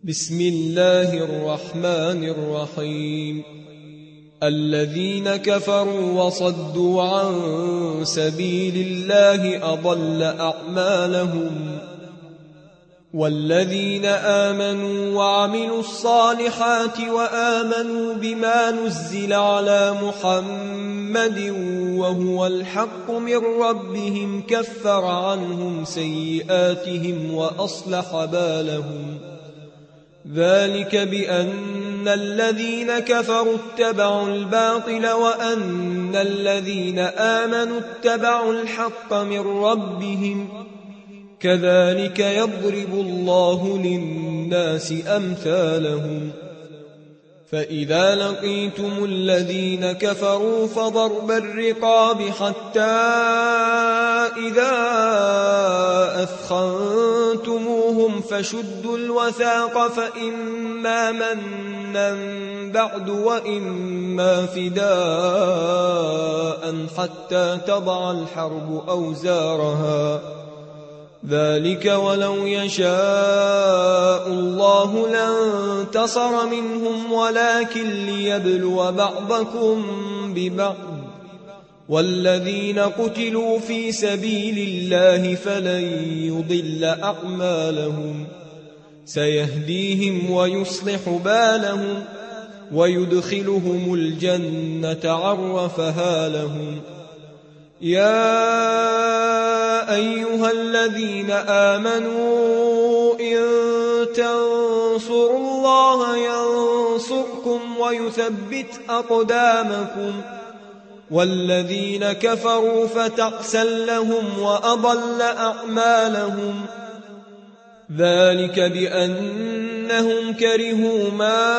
بسم الله الرحمن الرحيم. الذين كفروا وصدوا عن سبيل الله أضل أعمالهم، والذين آمنوا وعملوا الصالحات وآمنوا بما نزل على محمد وهو الحق من ربهم كفر عنهم سيئاتهم وأصلح بالهم. ذلك بأن الذين كفروا اتبعوا الباطل وأن الذين آمنوا اتبعوا الحق من ربهم، كذلك يضرب الله للناس أمثالهم. فإذا لقيتم الذين كفروا فضرب الرقاب حتى إذا أثخنتموهم فشدوا الوثاق، فإما منا بعد وإما فداء حتى تضع الحرب أوزارها. ذلك ولو يشاء الله لانتصر منهم ولكن ليبلو بعضكم ببعض، والذين قتلوا في سبيل الله فلن يضل أعمالهم، سيهديهم ويصلح بالهم ويدخلهم الجنة عرفها لهم. يا أيها الذين آمنوا إن تنصروا الله ينصركم ويثبت أقدامكم، والذين كفروا فتعسا لهم وأضل أعمالهم. ذلك بأنهم كرهوا ما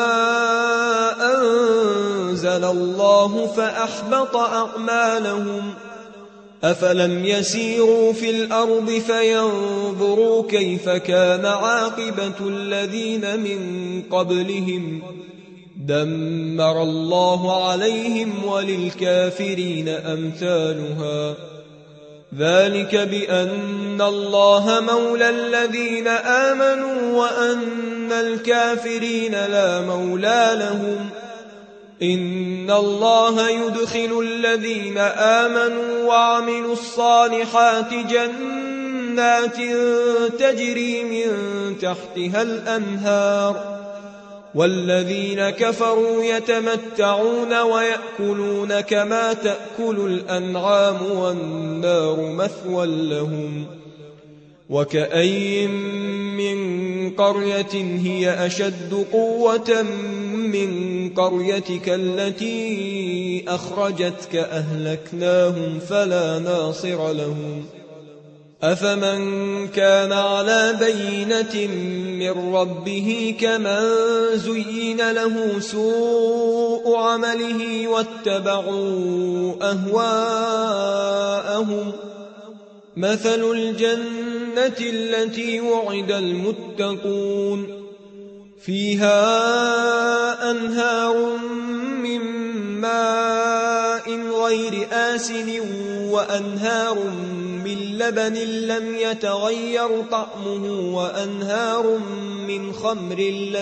أنزل الله فأحبط أعمالهم. أفلم يسيروا في الأرض فينظروا كيف كان عاقبة الذين من قبلهم، دمر الله عليهم وللكافرين أمثالها. ذلك بأن الله مولى الذين آمنوا وأن الكافرين لا مولى لهم. إن الله يدخل الذين آمنوا وعملوا الصالحات جنات تجري من تحتها الأنهار، والذين كفروا يتمتعون ويأكلون كما تأكل الأنعام والنار مثوى لهم. وكأين من قرية هي أشد قوة من قريتك التي أخرجتك أهلكناهم فلا ناصر لهم. أفمن كان على بينة من ربه كمن زين له سوء عمله واتبعوا أهواءهم. مثل الجنة التي وعد المتقون فيها أنهار من ماء غير آسن وأنهار من لبن لم يتغير طعمه وأنهار من خمر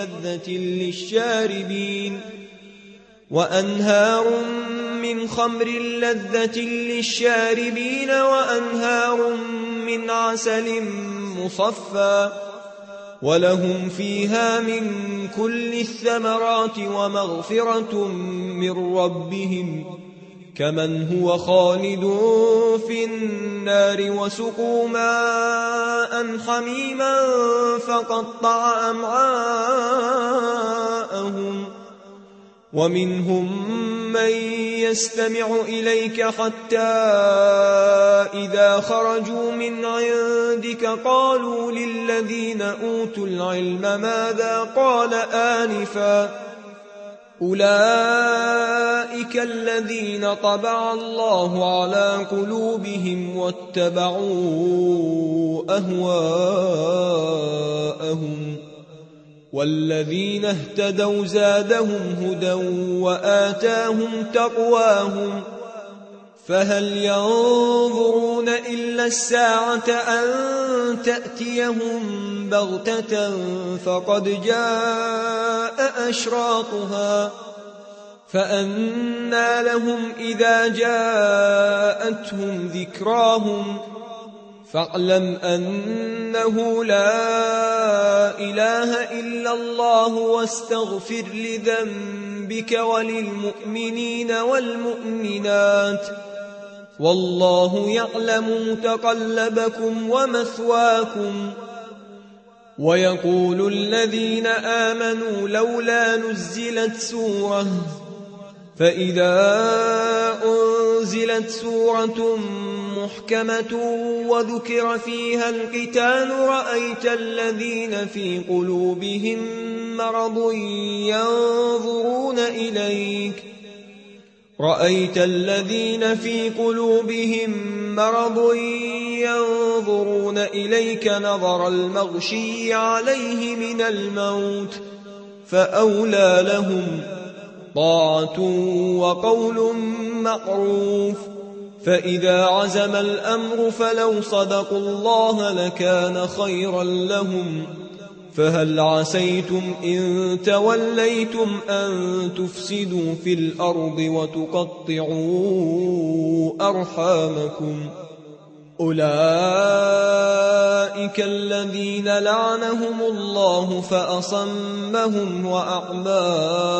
لذة للشاربين وأنهار من عسل مصفى، ولهم فيها من كل الثمرات ومغفرة من ربهم، كمن هو خالد في النار وسقوا ماء حميما فقطع أمعاءهم. ومنهم من يستمع إليك حتى إذا خرجوا من عندك قالوا للذين أوتوا العلم ماذا قال آنفا، أولئك الذين طبع الله على قلوبهم واتبعوا أهواءهم. والذين اهتدوا زادهم هدى وآتاهم تقواهم، فهل ينظرون إلا الساعة أن تأتيهم بغتة فقد جاء أشراطها فأنى لهم إذا جاءتهم ذكراهم فاعلم أنه لا إله إلا الله واستغفر لذنبك وللمؤمنين والمؤمنات والله يعلم متقلبكم ومثواكم. ويقول الذين آمنوا لولا نزلت سورة فإذا أنزلت سورة محكمة وذكر فيها القتال رأيت الذين في قلوبهم مرض ينظرون إليك نظر المغشي عليه من الموت فأولى لهم طاعة وقول معروف. فإذا عزم الأمر فلو صدقوا الله لكان خيرا لهم. فهل عسيتم إن توليتم أن تفسدوا في الأرض وتقطعوا أرحامكم أولئك الذين لعنهم الله فأصمهم وأعمى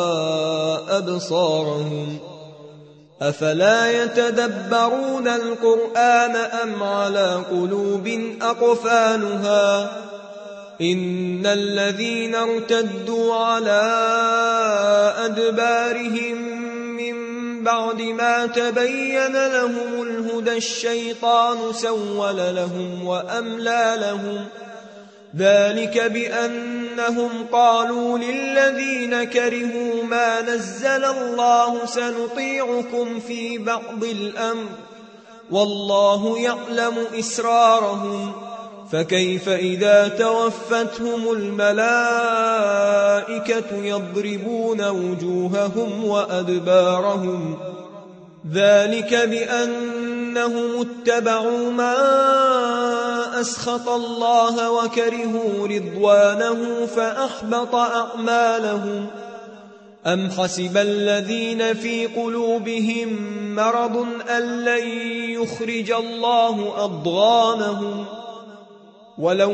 أبصارهم أفلا يتدبرون القرآن أم على قلوب أقفالها إن الذين ارتدوا على أدبارهم من بعد ما تبين لهم الهدى الشيطان سول لهم وأملى لهم ذلك بأنهم قالوا للذين كرهوا ما نزل الله سنطيعكم في بعض الأمر والله يعلم إسرارهم فكيف إذا توفتهم الملائكة يضربون وجوههم وأدبارهم ذلك بأنهم اتبعوا ما أسخط الله وكرهوا رضوانه فأحبط أعمالهم. أم حسب الذين في قلوبهم مرض أن لن يخرج الله أضغانهم ولو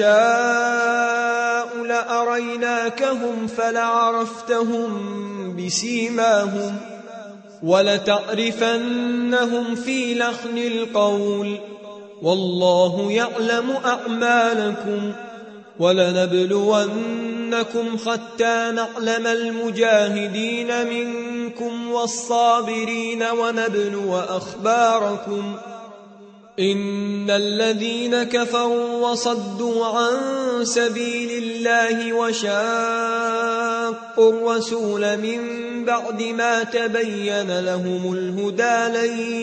نشاء لأريناكهم فلعرفتهم بسيماهم ولتعرفنهم في لحن القول والله يعلم أعمالكم. ولنبلونكم حتى نعلم المجاهدين منكم والصابرين ونبلو أخباركم. إن الذين كفروا وصدوا عن سبيل الله وشاقوا الرسول من بعد ما تبين لهم الهدى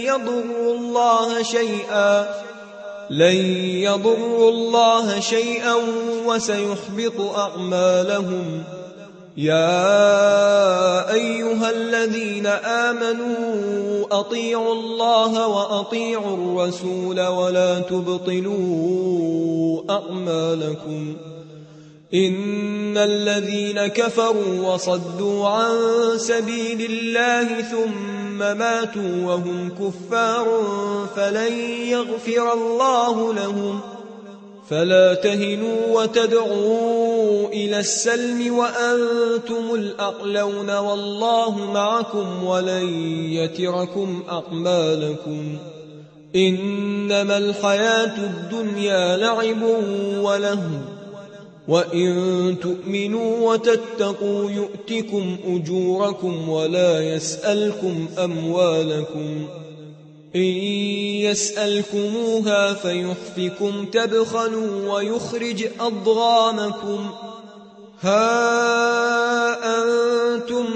لن يضروا الله شيئا وسيحبط أعمالهم. يا أيها الذين آمنوا أطيعوا الله وأطيعوا الرسول ولا تبطلوا أعمالكم. إن الذين كفروا وصدوا عن سبيل الله ثم ماتوا وهم كفار فلن يغفر الله لهم. فلا تهنوا وتدعوا إلى السلم وأنتم الأعلون والله معكم ولن يتركم أعمالكم. إنما الحياة الدنيا لعب ولهو وإن تؤمنوا وتتقوا يؤتكم أجوركم ولا يسألكم أموالكم. إن يسألكموها فيحفكم تبخلوا ويخرج أضغانكم. ها أنتم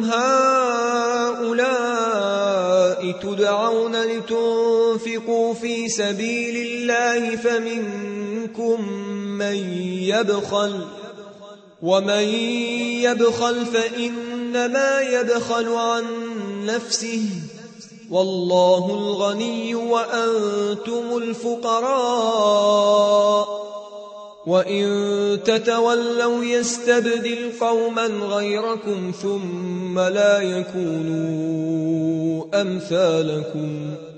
هؤلاء تدعون لتنفقوا في سبيل الله فمنكم من يبخل ومن يبخل فإنما يبخل عن نفسه والله الغني وأنتم الفقراء وإن تتولوا يستبدل قوما غيركم ثم لا يكونوا أمثالكم